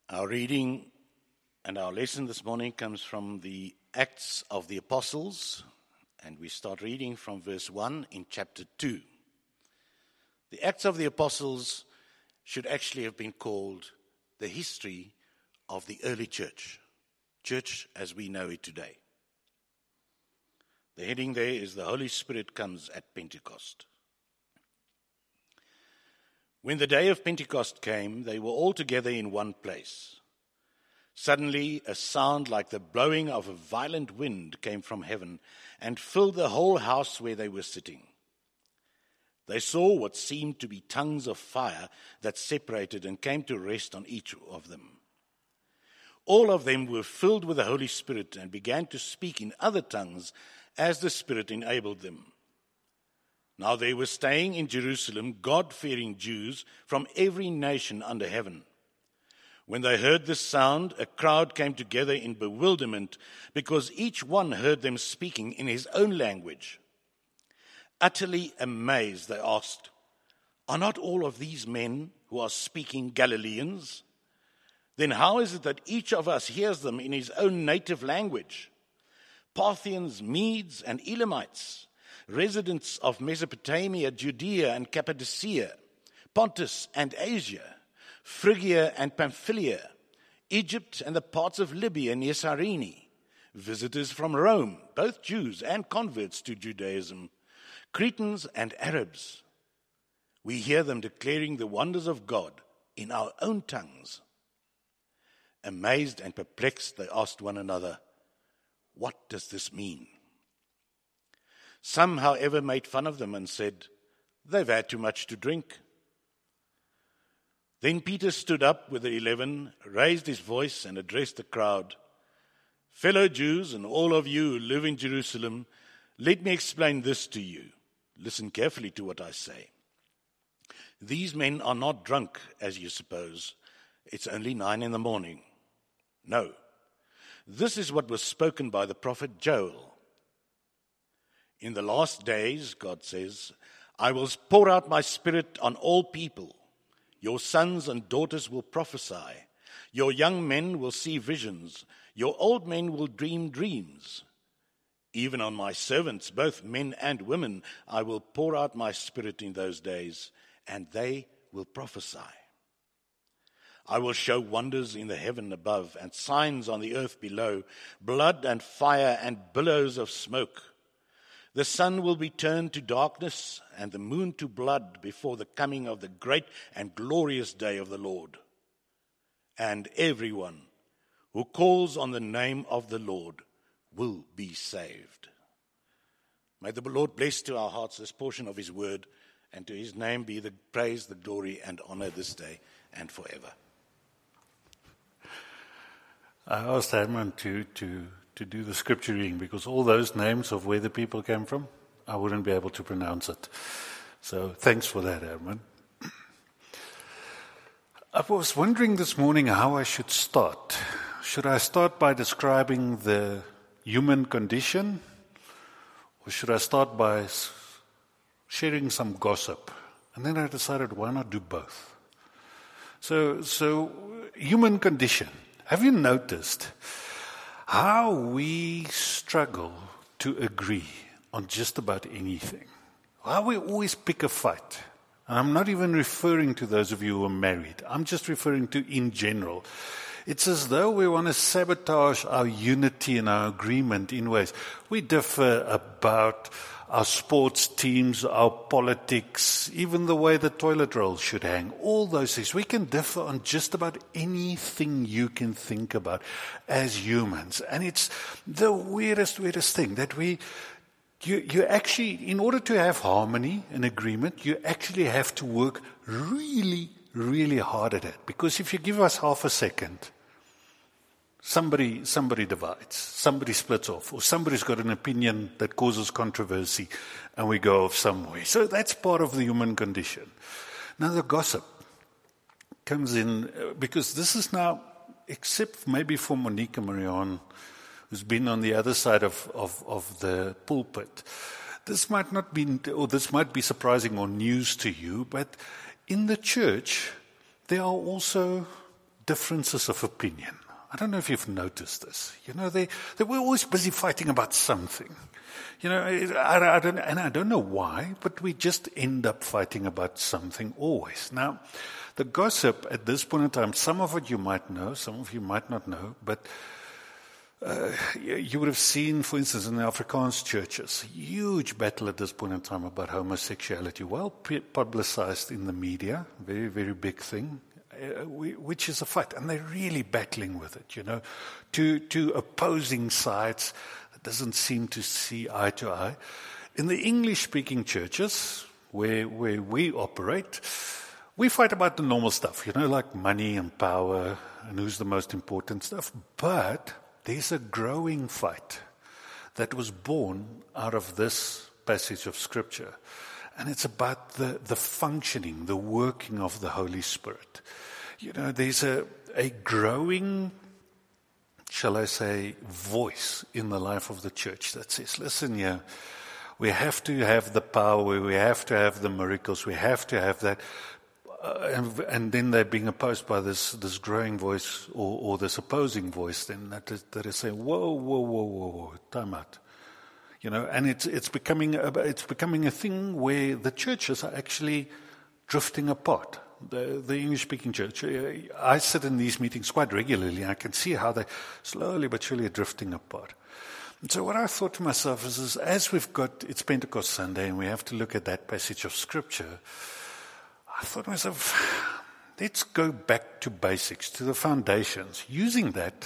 Our reading and our lesson this morning comes from the Acts of the Apostles, and we start reading from verse 1 in chapter 2. The Acts of the Apostles should actually have been called the history of the early church as we know it today. The heading there is the Holy Spirit comes at Pentecost. When the day of Pentecost came, they were all together in one place. Suddenly, a sound like the blowing of a violent wind came from heaven and filled the whole house where they were sitting. They saw what seemed to be tongues of fire that separated and came to rest on each of them. All of them were filled with the Holy Spirit and began to speak in other tongues as the Spirit enabled them. Now they were staying in Jerusalem, God-fearing Jews from every nation under heaven. When they heard this sound, a crowd came together in bewilderment because each one heard them speaking in his own language. Utterly amazed, they asked, "Are not all of these men who are speaking Galileans? Then how is it that each of us hears them in his own native language? Parthians, Medes, and Elamites, residents of Mesopotamia, Judea and Cappadocia, Pontus and Asia, Phrygia and Pamphylia, Egypt and the parts of Libya near Cyrene, visitors from Rome, both Jews and converts to Judaism, Cretans and Arabs. We hear them declaring the wonders of God in our own tongues." Amazed and perplexed, they asked one another, "What does this mean?" Some, however, made fun of them and said, "They've had too much to drink." Then Peter stood up with the 11, raised his voice and addressed the crowd. "Fellow Jews and all of you who live in Jerusalem, let me explain this to you. Listen carefully to what I say. These men are not drunk, as you suppose. It's only 9 a.m. No, this is what was spoken by the prophet Joel. In the last days, God says, I will pour out my spirit on all people. Your sons and daughters will prophesy. Your young men will see visions. Your old men will dream dreams. Even on my servants, both men and women, I will pour out my spirit in those days, and they will prophesy. I will show wonders in the heaven above and signs on the earth below, blood and fire and billows of smoke. The sun will be turned to darkness and the moon to blood before the coming of the great and glorious day of the Lord. And everyone who calls on the name of the Lord will be saved." May the Lord bless to our hearts this portion of his word, and to his name be the praise, the glory, and honor this day and forever. I asked Herman to do the scripture reading because all those names of where the people came from, I wouldn't be able to pronounce it. So thanks for that, Herman. I was wondering this morning how I should start. Should I start by describing the human condition, or should I start by sharing some gossip? And then I decided, why not do both? So human condition. Have you noticed how we struggle to agree on just about anything? How we always pick a fight. And I'm not even referring to those of you who are married. I'm just referring to in general. It's as though we want to sabotage our unity and our agreement in ways. We differ about our sports teams, our politics, even the way the toilet roll should hang, all those things. We can differ on just about anything you can think about as humans. And it's the weirdest thing that you actually, in order to have harmony and agreement, you actually have to work really, really hard at it. Because if you give us half a second, somebody divides, somebody splits off, or somebody's got an opinion that causes controversy, and we go off somewhere. So that's part of the human condition. Now the gossip comes in, because this is now, except maybe for Monique and Marianne, who's been on the other side of the pulpit, this might not be, or this might be surprising or news to you, but in the church, there are also differences of opinion. I don't know if you've noticed this. They were always busy fighting about something. I don't know why, but we just end up fighting about something always. Now, the gossip at this point in time, some of it you might know, some of you might not know, but you would have seen, for instance, in the Afrikaans churches, huge battle at this point in time about homosexuality, well publicized in the media, very, very big thing, which is a fight. And they're really battling with it, two opposing sides that doesn't seem to see eye to eye. In the English-speaking churches, where we operate, we fight about the normal stuff, like money and power and who's the most important stuff. But there's a growing fight that was born out of this passage of Scripture. And it's about the functioning, the working of the Holy Spirit. There's a growing, shall I say, voice in the life of the church that says, listen here, we have to have the power, we have to have the miracles, we have to have that. And then they're being opposed by this growing voice or this opposing voice then that is saying, whoa, time out. And it's becoming a thing where the churches are actually drifting apart. The English-speaking church, I sit in these meetings quite regularly, and I can see how they slowly but surely are drifting apart. And so what I thought to myself is as it's Pentecost Sunday, and we have to look at that passage of Scripture, I thought to myself, let's go back to basics, to the foundations, using that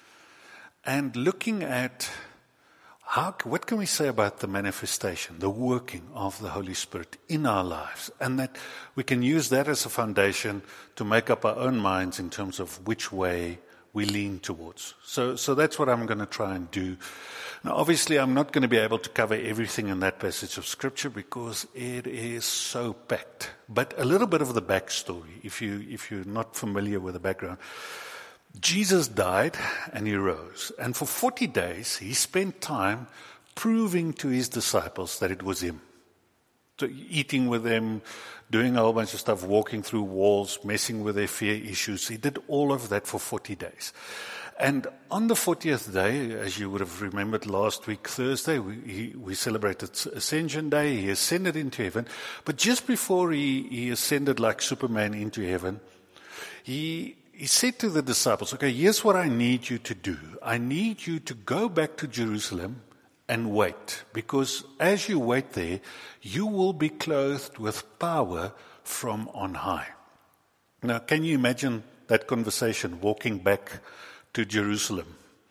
and looking at what can we say about the manifestation, the working of the Holy Spirit in our lives, and that we can use that as a foundation to make up our own minds in terms of which way we lean towards. So that's what I'm going to try and do. Now, obviously, I'm not going to be able to cover everything in that passage of Scripture because it is so packed. But a little bit of the backstory, if you're not familiar with the background. Jesus died and he rose. And for 40 days, he spent time proving to his disciples that it was him. So eating with them, doing a whole bunch of stuff, walking through walls, messing with their fear issues. He did all of that for 40 days. And on the 40th day, as you would have remembered last week, Thursday, we celebrated Ascension Day. He ascended into heaven. But just before he ascended like Superman into heaven, he said to the disciples, okay, here's what I need you to do. I need you to go back to Jerusalem and wait. Because as you wait there, you will be clothed with power from on high. Now, can you imagine that conversation, walking back to Jerusalem?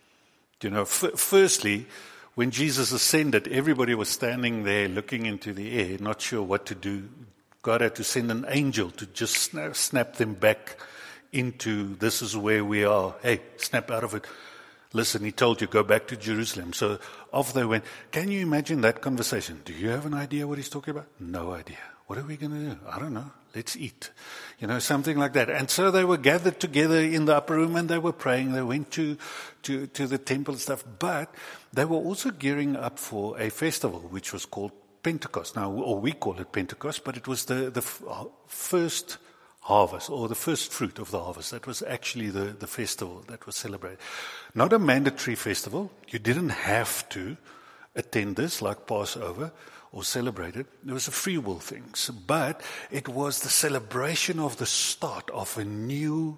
Firstly, when Jesus ascended, everybody was standing there looking into the air, not sure what to do. God had to send an angel to just snap them back into, this is where we are. Hey, snap out of it. Listen, he told you, go back to Jerusalem. So off they went. Can you imagine that conversation? Do you have an idea what he's talking about? No idea. What are we going to do? I don't know. Let's eat. Something like that. And so they were gathered together in the upper room and they were praying. They went to the temple and stuff. But they were also gearing up for a festival, which was called Pentecost. Now, or we call it Pentecost, but it was the first harvest, or the first fruit of the harvest. That was actually the festival that was celebrated. Not a mandatory festival. You didn't have to attend this like Passover or celebrate it. It was a free will thing. But it was the celebration of the start of a new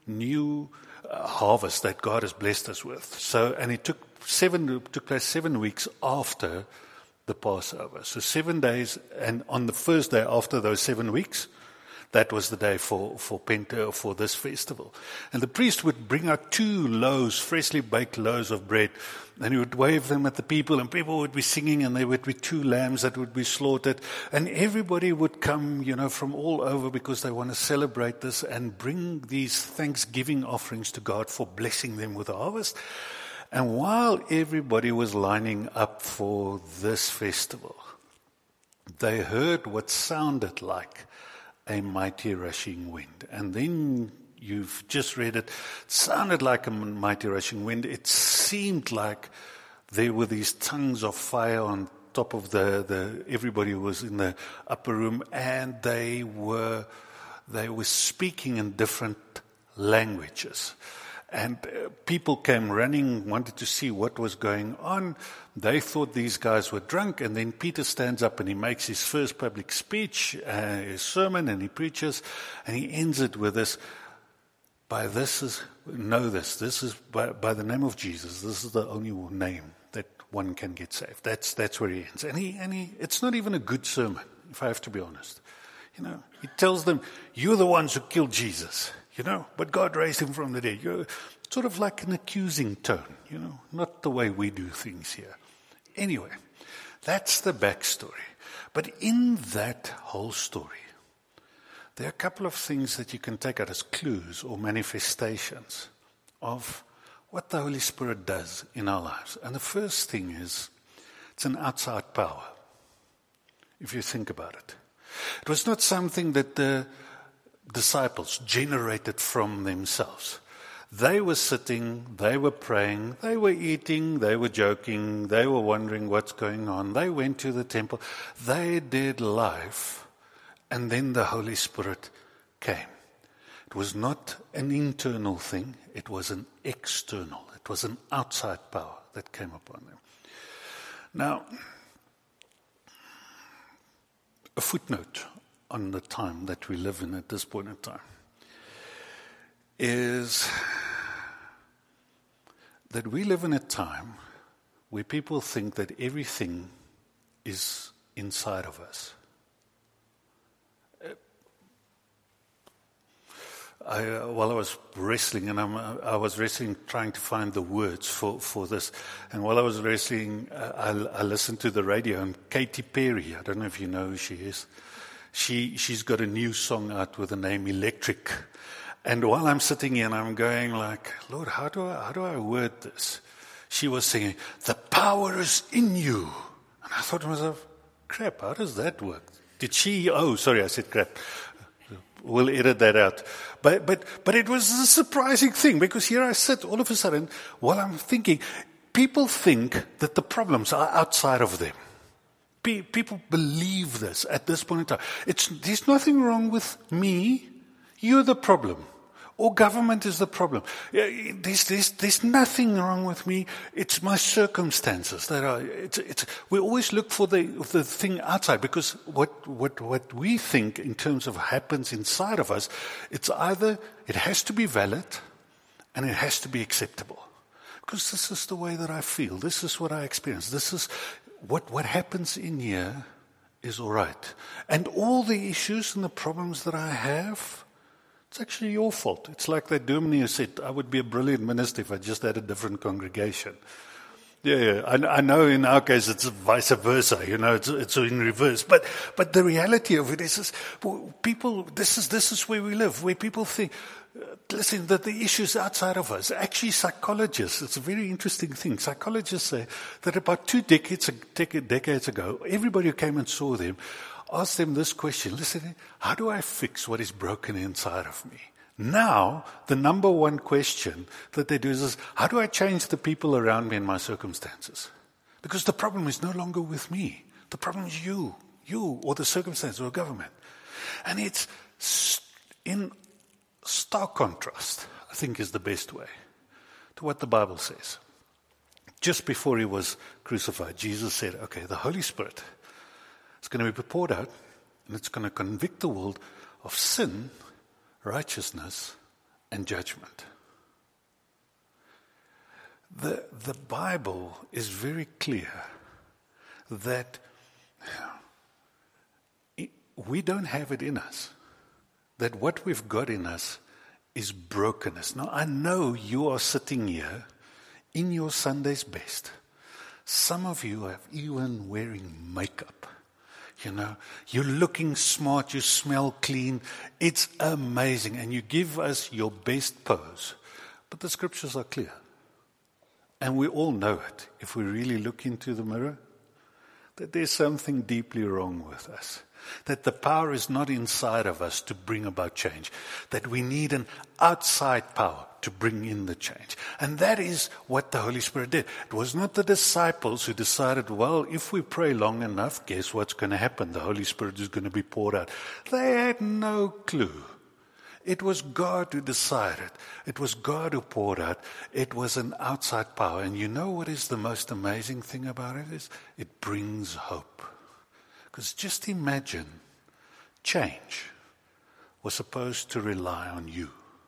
harvest that God has blessed us with. So, and it took place 7 weeks after the Passover. So 7 days, and on the first day after those 7 weeks, that was the day for this festival. And the priest would bring out 2 loaves, freshly baked loaves of bread, and he would wave them at the people, and people would be singing, and there would be 2 lambs that would be slaughtered. And everybody would come, from all over because they want to celebrate this and bring these thanksgiving offerings to God for blessing them with the harvest. And while everybody was lining up for this festival, they heard what sounded like a mighty rushing wind. And then you've just read it. It sounded like a mighty rushing wind. It seemed like there were these tongues of fire on top of everybody who was in the upper room, and they were speaking in different languages. And people came running, wanted to see what was going on. They thought these guys were drunk, and then Peter stands up and he makes his first public speech, his sermon, and he preaches, and he ends it with this, this is by the name of Jesus, this is the only name that one can get saved. That's where he ends. And he it's not even a good sermon, if I have to be honest. He tells them, you're the ones who killed Jesus. But God raised him from the dead. You're sort of like an accusing tone, not the way we do things here. Anyway, that's the backstory. But in that whole story, there are a couple of things that you can take out as clues or manifestations of what the Holy Spirit does in our lives. And the first thing is, it's an outside power, if you think about it. It was not something that the disciples generated from themselves. They were sitting, they were praying, they were eating, they were joking, they were wondering what's going on. They went to the temple, they did life, and then the Holy Spirit came. It was not an internal thing, it was an external, it was an outside power that came upon them. Now, a footnote on the time that we live in at this point in time is that we live in a time where people think that everything is inside of us. While I was wrestling, and I was wrestling trying to find the words for this, and while I was wrestling, I listened to the radio, and Katy Perry, I don't know if you know who she is, she's got a new song out with the name Electric. And while I'm sitting here and I'm going like, Lord, how do I word this? She was singing, the power is in you. And I thought to myself, crap, how does that work? I said crap. We'll edit that out. But it was a surprising thing, because here I sit all of a sudden while I'm thinking, people think that the problems are outside of them. People believe this at this point in time. There's nothing wrong with me. You're the problem. Or government is the problem. There's nothing wrong with me. It's my circumstances that are. We always look for the thing outside, because what we think in terms of happens inside of us, it's either it has to be valid and it has to be acceptable, because this is the way that I feel. This is what I experience. This is what happens in here is all right, and all the issues and the problems that I have, it's actually your fault. It's like that Dominee who said, I would be a brilliant minister if I just had a different congregation. Yeah. I know in our case it's vice versa, it's in reverse. But the reality of it is people, this is where we live, where people think, listen, that the issues outside of us. Actually, psychologists, it's a very interesting thing. Psychologists say that about 2 decades ago, everybody who came and saw them asked them this question, listen, how do I fix what is broken inside of me? Now, the number one question that they do is, how do I change the people around me and my circumstances? Because the problem is no longer with me. The problem is you or the circumstances or government. And it's in stark contrast, I think is the best way, to what the Bible says. Just before he was crucified, Jesus said, okay, the Holy Spirit is going to be poured out, and it's going to convict the world of sin, righteousness, and judgment. The Bible is very clear that we don't have it in us, that what we've got in us is brokenness. Now, I know you are sitting here in your Sunday's best. Some of you are even wearing makeup. You're looking smart, you smell clean. It's amazing. And you give us your best pose. But the scriptures are clear. And we all know it, if we really look into the mirror, that there's something deeply wrong with us. That the power is not inside of us to bring about change. That we need an outside power to bring in the change. And that is what the Holy Spirit did. It was not the disciples who decided, well, if we pray long enough, guess what's going to happen? The Holy Spirit is going to be poured out. They had no clue. It was God who decided. It was God who poured out. It was an outside power. And you know what is the most amazing thing about it is? It brings hope. Because just imagine change was supposed to rely on you.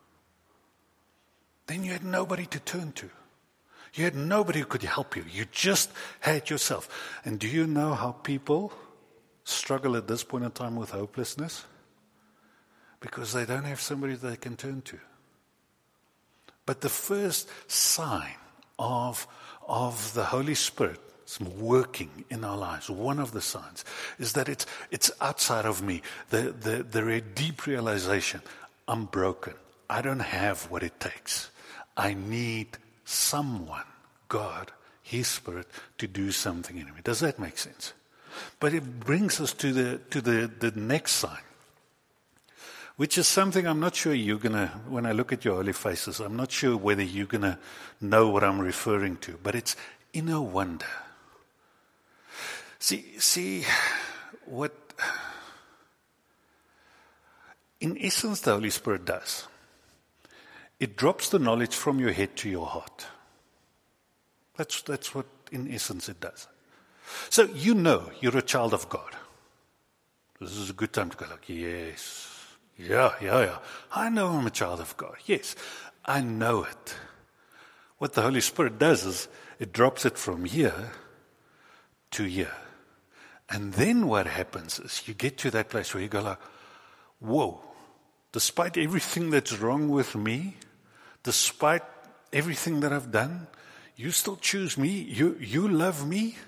Then you had nobody to turn to. You had nobody who could help you. You just had yourself. And do you know how people struggle at this point in time with hopelessness? Because they don't have somebody they can turn to. But the first sign of the Holy Spirit working in our lives, one of the signs, is that it's outside of me. The deep realization, I'm broken. I don't have what it takes. I need someone, God, His Spirit, to do something in me. Does that make sense? But it brings us to the next sign, which is something I'm not sure you're going to, when I look at your holy faces, I'm not sure whether you're going to know what I'm referring to, but it's inner wonder. See what, in essence, the Holy Spirit does. It drops the knowledge from your head to your heart. That's what, in essence, it does. So you know you're a child of God. This is a good time to go like, yes, yeah. I know I'm a child of God. Yes, I know it. What the Holy Spirit does is it drops it from here to here. And then what happens is you get to that place where you go like, whoa, despite everything that's wrong with me, despite everything that I've done, you still choose me? You love me?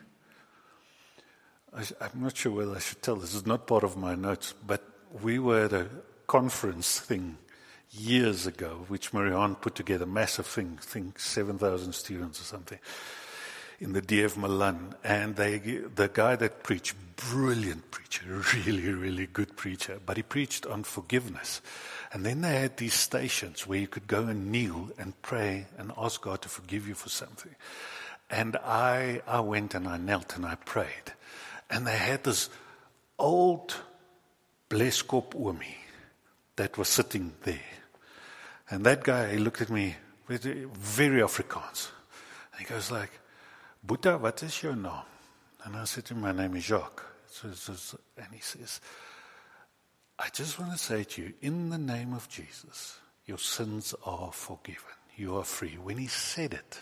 I'm not sure whether I should tell. This is not part of my notes, but we were at a conference thing years ago, which Marianne put together, massive thing, I think 7,000 students or something, in the DF Milan. And the guy that preached, brilliant preacher, really, really good preacher, but he preached on forgiveness. And then they had these stations where you could go and kneel and pray and ask God to forgive you for something. And I went and I knelt and I prayed. And they had this old Bleskop Oomie that was sitting there. And that guy, he looked at me, very Afrikaans. And he goes like, Boeta, what is your name? And I said to him, my name is Jacques. And he says, I just want to say to you, in the name of Jesus, your sins are forgiven. You are free. When he said it,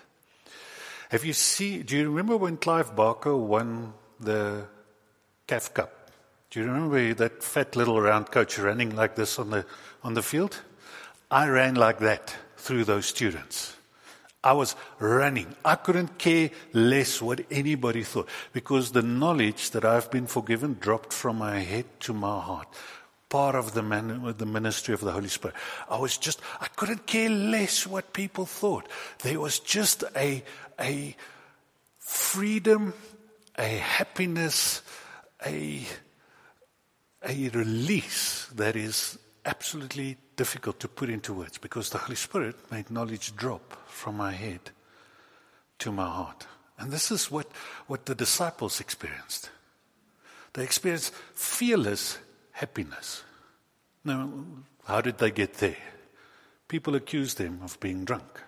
do you remember when Clive Barker won the CAF Cup? Do you remember that fat little round coach running like this on the field? I ran like that through those students. I was running. I couldn't care less what anybody thought, because the knowledge that I've been forgiven dropped from my head to my heart. Part of the ministry of the Holy Spirit. I couldn't care less what people thought. There was just a freedom, a happiness, a release that is absolutely difficult to put into words, because the Holy Spirit made knowledge drop from my head to my heart. And this is what the disciples experienced. They experienced fearless happiness. Now, how did they get there? People accused them of being drunk.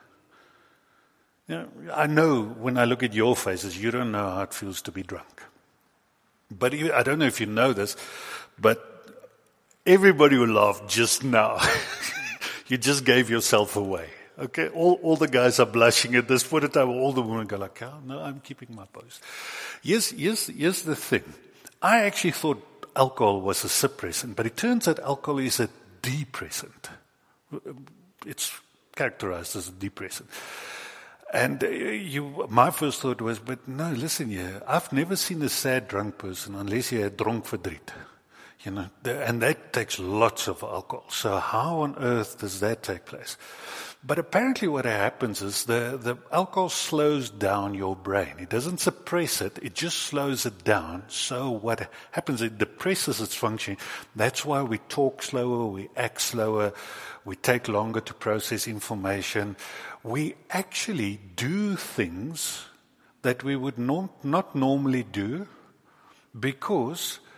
I know when I look at your faces, you don't know how it feels to be drunk. But I don't know if you know this, but everybody who laughed just now, you just gave yourself away. Okay, all the guys are blushing at this point in time. All the women go like, oh, no, I'm keeping my post. Here's the thing. I actually thought alcohol was a suppressant, but it turns out alcohol is a depressant. It's characterized as a depressant. And my first thought was, but no, listen here, I've never seen a sad drunk person unless you're drunk verdriet. And that takes lots of alcohol. So how on earth does that take place? But apparently what happens is the alcohol slows down your brain. It doesn't suppress it, it just slows it down. So what happens, it depresses its functioning. That's why we talk slower, we act slower, we take longer to process information. We actually do things that we would not normally do, because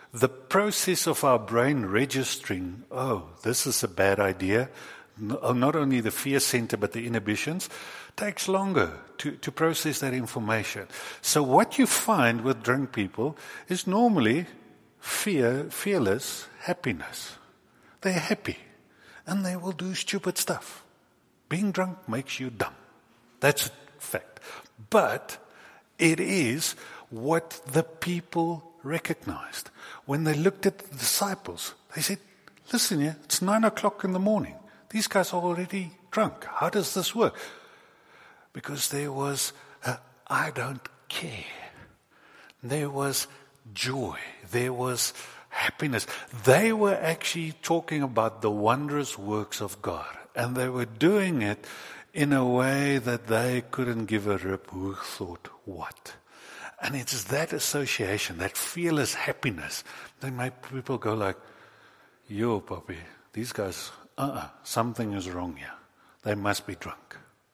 the process of our brain registering, oh, this is a bad idea, not only the fear center but the inhibitions, takes longer to process that information. So what you find with drunk people is normally fearless happiness. They're happy and they will do stupid stuff. Being drunk makes you dumb. That's a fact. But it is what the people recognized. When they looked at the disciples, they said, listen here, it's 9 o'clock in the morning. These guys are already drunk. How does this work? Because there was I don't care. There was joy. There was happiness. They were actually talking about the wondrous works of God. And they were doing it in a way that they couldn't give a rip who thought what. And it's that association, that fearless happiness, that make people go like, yo, Poppy, these guys, something is wrong here. They must be drunk.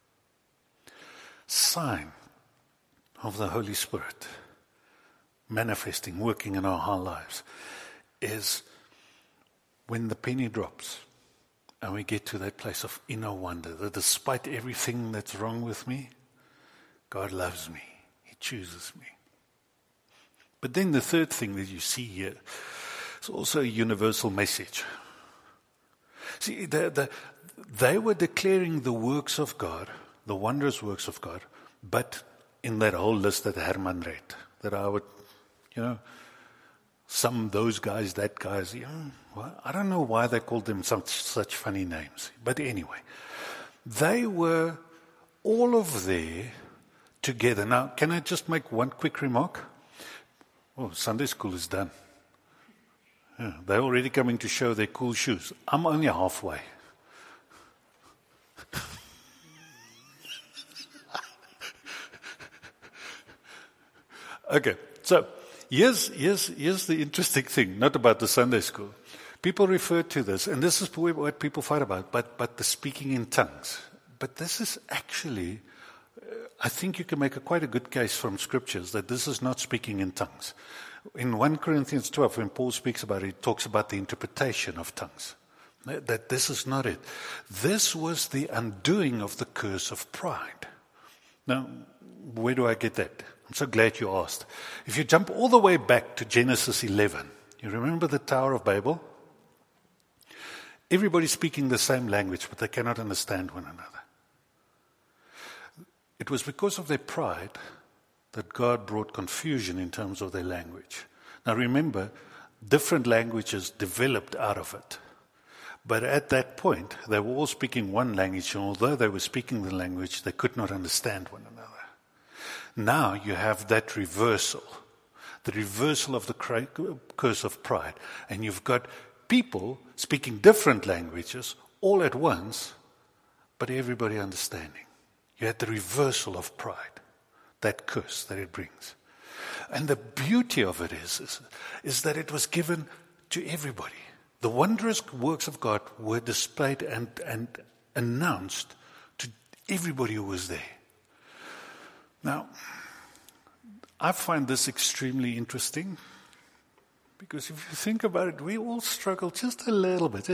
Sign of the Holy Spirit manifesting, working in our whole lives, is when the penny drops and we get to that place of inner wonder, that despite everything that's wrong with me, God loves me. He chooses me. But then the third thing that you see here is also a universal message. See, they were declaring the works of God, the wondrous works of God, but in that whole list that Herman read, that I would, some those guys, that guys, well, I don't know why they called them such funny names. But anyway, they were all of there together. Now, can I just make one quick remark? Oh, Sunday school is done. Yeah, they're already coming to show their cool shoes. I'm only halfway. Okay, so here's the interesting thing, not about the Sunday school. People refer to this, and this is what people fight about, but the speaking in tongues. But this is actually, I think you can make quite a good case from scriptures that this is not speaking in tongues. In 1 Corinthians 12, when Paul speaks about it, he talks about the interpretation of tongues. That this is not it. This was the undoing of the curse of pride. Now, where do I get that? I'm so glad you asked. If you jump all the way back to Genesis 11, you remember the Tower of Babel? Everybody's speaking the same language, but they cannot understand one another. It was because of their pride that God brought confusion in terms of their language. Now remember, different languages developed out of it. But at that point, they were all speaking one language, and although they were speaking the language, they could not understand one another. Now you have that reversal, the reversal of the curse of pride. And you've got people speaking different languages all at once, but everybody understanding. You had the reversal of pride, that curse that it brings. And the beauty of it is that it was given to everybody. The wondrous works of God were displayed and announced to everybody who was there. Now, I find this extremely interesting because if you think about it, we all struggle just a little bit,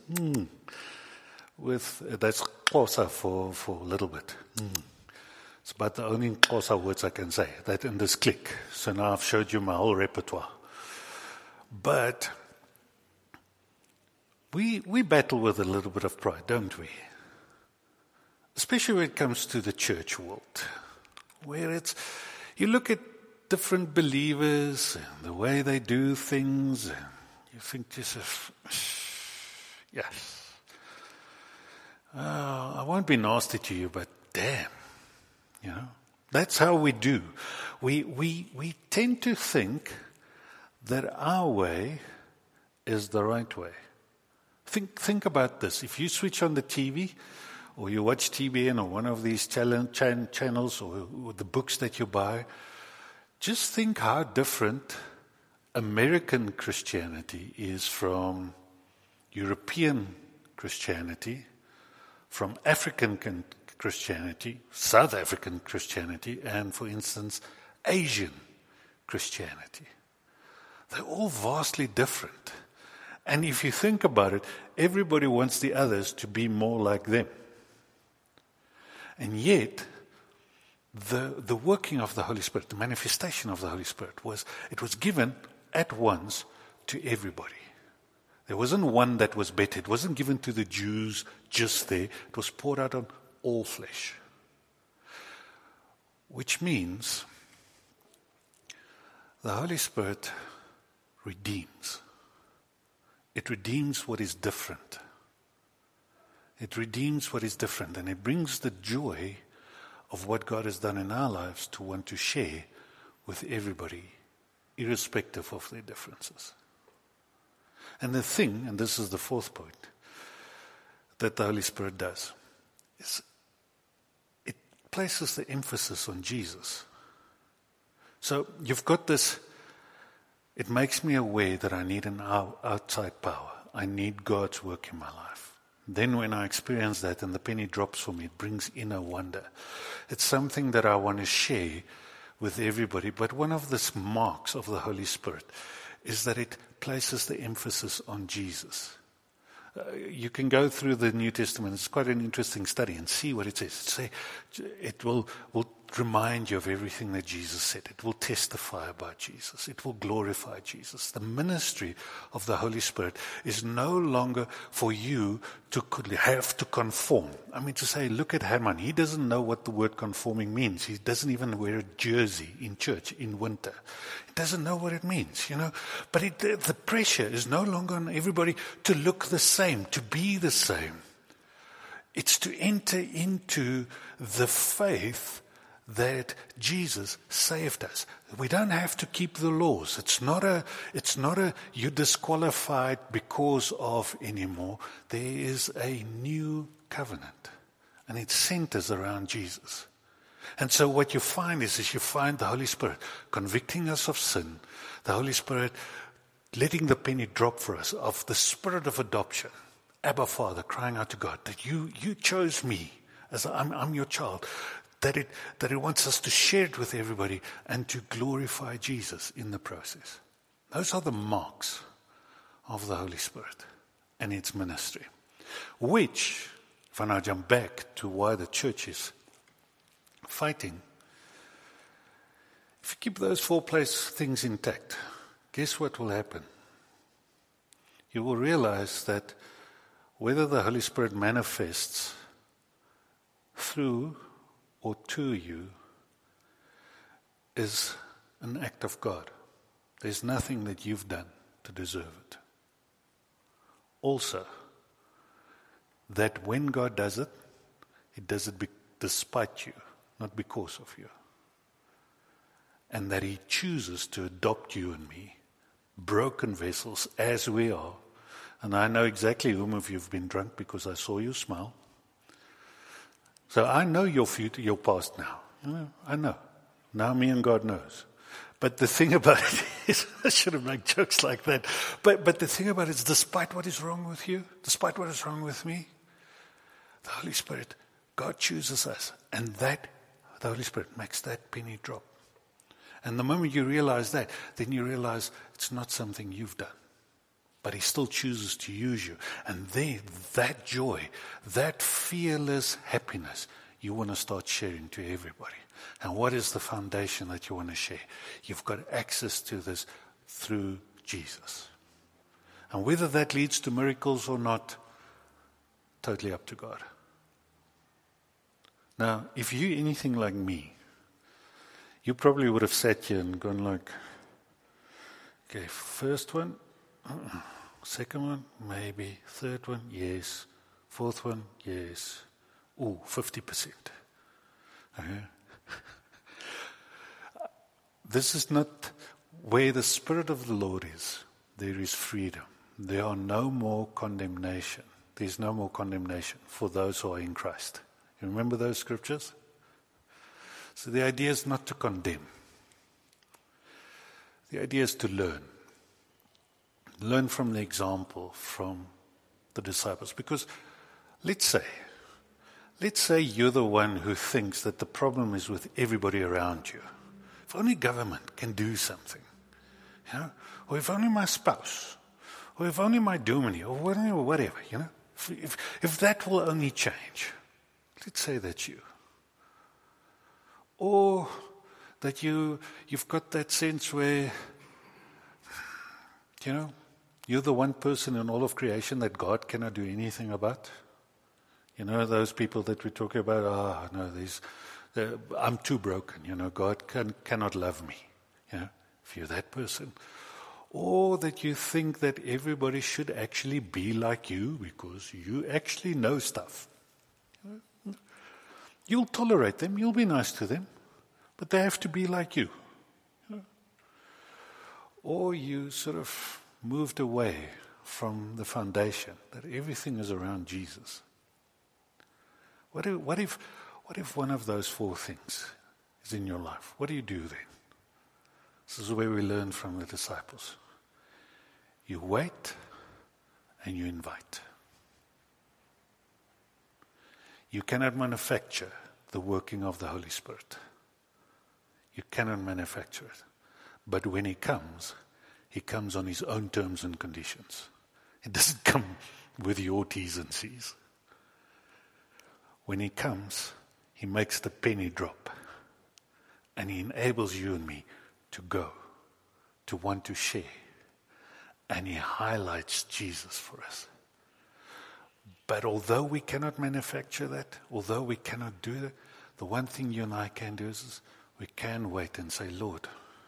with that's Xhosa for a little bit. It's about the only Xhosa words I can say, that in this clique. So now I've showed you my whole repertoire. But we battle with a little bit of pride, don't we? Especially when it comes to the church world, where you look at different believers and the way they do things, and you think to yourself, yes, I won't be nasty to you, but damn, that's how we do. We tend to think that our way is the right way. Think about this. If you switch on the TV, or you watch TBN or one of these channels or the books that you buy, just think how different American Christianity is from European Christianity, from African Christianity, South African Christianity, and, for instance, Asian Christianity. They're all vastly different. And if you think about it, everybody wants the others to be more like them. And yet, the working of the Holy Spirit, the manifestation of the Holy Spirit, was given at once to everybody. There wasn't one that was better. It wasn't given to the Jews just there. It was poured out on all flesh. Which means the Holy Spirit redeems. It redeems what is different. It redeems what is different, and it brings the joy of what God has done in our lives to want to share with everybody, irrespective of their differences. And the thing, and this is the fourth point, that the Holy Spirit does, is it places the emphasis on Jesus. So you've got this, it makes me aware that I need an outside power. I need God's work in my life. Then when I experience that and the penny drops for me, it brings inner wonder. It's something that I want to share with everybody. But one of the marks of the Holy Spirit is that it places the emphasis on Jesus. You can go through the New Testament. It's quite an interesting study and see what it says. It will remind you of everything that Jesus said. It will testify about Jesus. It will glorify Jesus. The ministry of the Holy Spirit is no longer for you to have to conform. I mean, to say, look at Herman. He doesn't know what the word conforming means. He doesn't even wear a jersey in church in winter. He doesn't know what it means, you know. But the pressure is no longer on everybody to look the same, to be the same. It's to enter into the faith that Jesus saved us. We don't have to keep the laws. It's not a you're disqualified because of anymore. There is a new covenant, and it centers around Jesus. And so what you find is you find the Holy Spirit convicting us of sin, the Holy Spirit letting the penny drop for us of the spirit of adoption, Abba Father, crying out to God that you chose me as I'm your child. That it wants us to share it with everybody and to glorify Jesus in the process. Those are the marks of the Holy Spirit and its ministry. Which, if I now jump back to why the church is fighting, if you keep those four things intact, guess what will happen? You will realize that whether the Holy Spirit manifests through or to you is an act of God. There's nothing that you've done to deserve it. Also, that when God does it, He does it despite you, not because of you. And that He chooses to adopt you and me, broken vessels as we are. And I know exactly whom of you have been drunk because I saw you smile. So I know your future, your past now. You know, I know. Now me and God knows. But the thing about it is, I shouldn't make jokes like that. But the thing about it is, despite what is wrong with you, despite what is wrong with me, the Holy Spirit, God chooses us. And that, the Holy Spirit makes that penny drop. And the moment you realize that, then you realize it's not something you've done. But He still chooses to use you. And then that joy, that fearless happiness, you want to start sharing to everybody. And what is the foundation that you want to share? You've got access to this through Jesus. And whether that leads to miracles or not, totally up to God. Now, if you're anything like me, you probably would have sat here and gone like, okay, first one, second one, maybe. Third one, yes. Fourth one, yes. 50%. Okay. This is not where the Spirit of the Lord is. There is freedom. There are no more condemnation. There's no more condemnation for those who are in Christ. You remember those scriptures? So the idea is not to condemn. The idea is to learn. Learn from the example from the disciples. Because let's say you're the one who thinks that the problem is with everybody around you. If only government can do something. Or if only my spouse, or if only my dominie, or whatever, If that will only change, let's say that's you. Or that you've got that sense where, you're the one person in all of creation that God cannot do anything about. Those people that we talk about, I'm too broken, God cannot love me. If you're that person. Or that you think that everybody should actually be like you because you actually know stuff. You'll tolerate them, you'll be nice to them, but they have to be like you. Or you sort of moved away from the foundation, that everything is around Jesus. What if one of those four things is in your life? What do you do then? This is where we learn from the disciples. You wait and you invite. You cannot manufacture the working of the Holy Spirit. You cannot manufacture it. But when He comes on His own terms and conditions. It doesn't come with your T's and C's. When He comes, He makes the penny drop. And He enables you and me to go, to want to share. And He highlights Jesus for us. But although we cannot manufacture that, although we cannot do that, the one thing you and I can do is we can wait and say, Lord,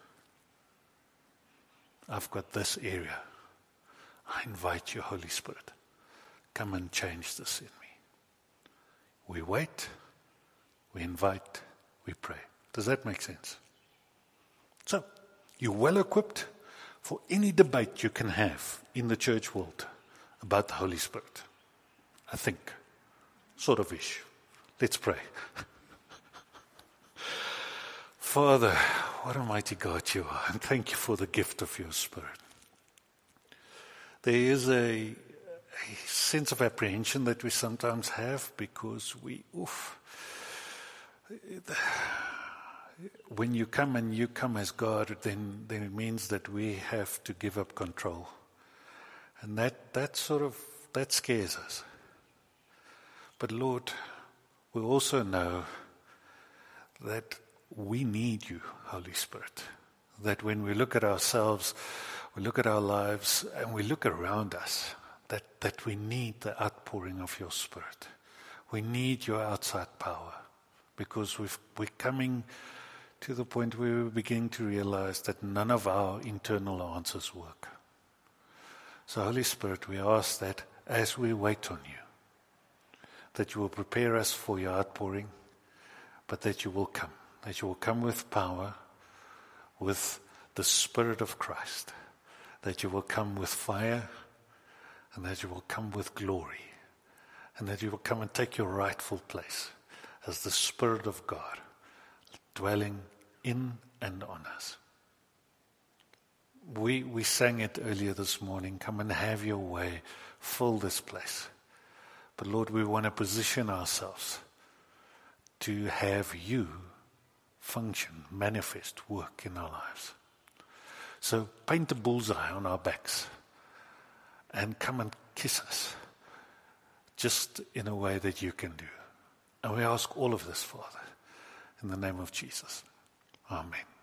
I've got this area. I invite you, Holy Spirit. Come and change this in me. We wait, we invite, we pray. Does that make sense? So, you're well equipped for any debate you can have in the church world about the Holy Spirit. I think. Sort of ish. Let's pray. Father, what a mighty God you are, and thank you for the gift of your Spirit. There is a sense of apprehension that we sometimes have because when you come as God, then it means that we have to give up control. And that scares us. But Lord, we also know that we need you, Holy Spirit. That when we look at ourselves, we look at our lives, and we look around us, that we need the outpouring of your Spirit. We need your outside power. Because we're coming to the point where we're beginning to realize that none of our internal answers work. So Holy Spirit, we ask that as we wait on you, that you will prepare us for your outpouring, but that you will come with power, with the Spirit of Christ, that you will come with fire, and that you will come with glory, and that you will come and take your rightful place as the Spirit of God dwelling in and on us. We sang it earlier this morning, come and have your way, fill this place. But Lord, we want to position ourselves to have you function, manifest, work in our lives. So paint a bullseye on our backs and come and kiss us just in a way that you can do. And we ask all of this, Father, in the name of Jesus. Amen.